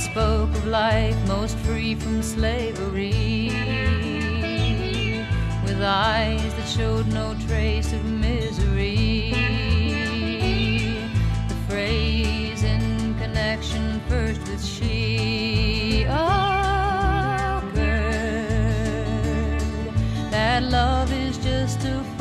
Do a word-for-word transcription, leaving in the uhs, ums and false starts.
spoke of life most free from slavery, with eyes that showed no trace of misery. The phrase in connection first with she occurred, that love is just a